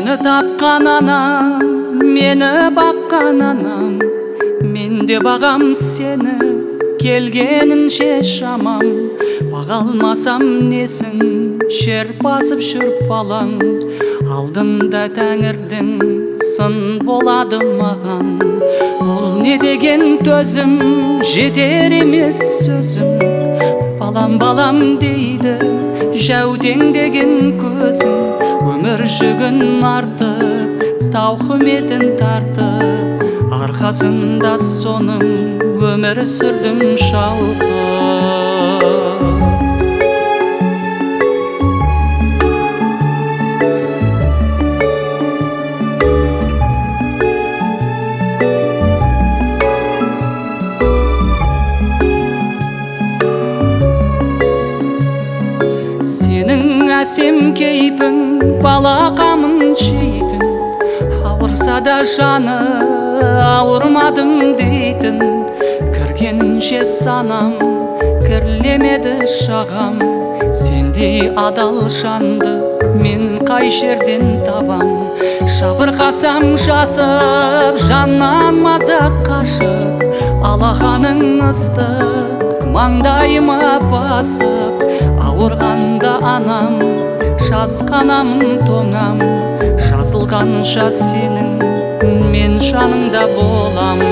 Мені тапқан анам, мені баққан анам, мен де бағам сені, келгенінше шамам. Баға алмасам несін, шер басып жүріп алаң. Алдында тәңірдің сын болады маған. Бұл не деген төзім, жетер емес сөзім. Балам, балам дейді, жәудең деген көзім. Өмір жүгін артып, тауқыметін тартып, арқасында соның өмір сүрдім шалқып. Әсем кейпің балақамын жейтін, ауырса да жаны ауырмадым дейтін. Кіргенінше санам, кірлемеді шағам. Сендей адал жанды мен қай жерден табам. Жабырқасам жасып, жаннан мазақ қашып, алақаның ыстық маңдайыма басып. Ауырғанда анам, жасқанамын тоңам. Жазылғанша сенің мен жаныңда болам.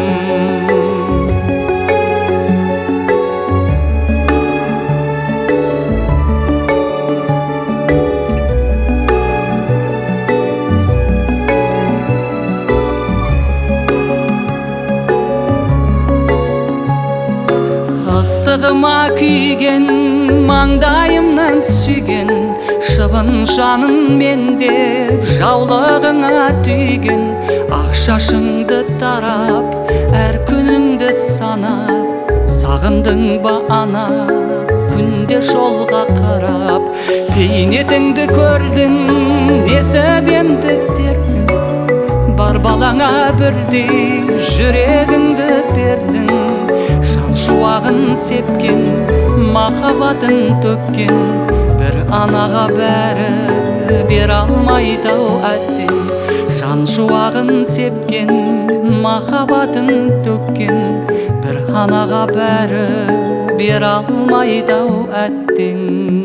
Ыстығыма күйген, маңдайымнан сүйген, шыбын жанын мен деп жаулығыңа түйген. Ақ шашыңды тарап, әр күніңді санап, сағындың ба ана, күнде жолға қарап. Бейнетіңді көрдің, несібемді тердің, бар балаңа бірдей жүрегіңді бердің. Жан шуағын сепкен, махаббатын төккен, бір анаға бәрі бер алмайды-ау әттең. Жан шуағын сепкен, махаббатын төккен, бір анаға бәрі бер алмайды-ау әттең.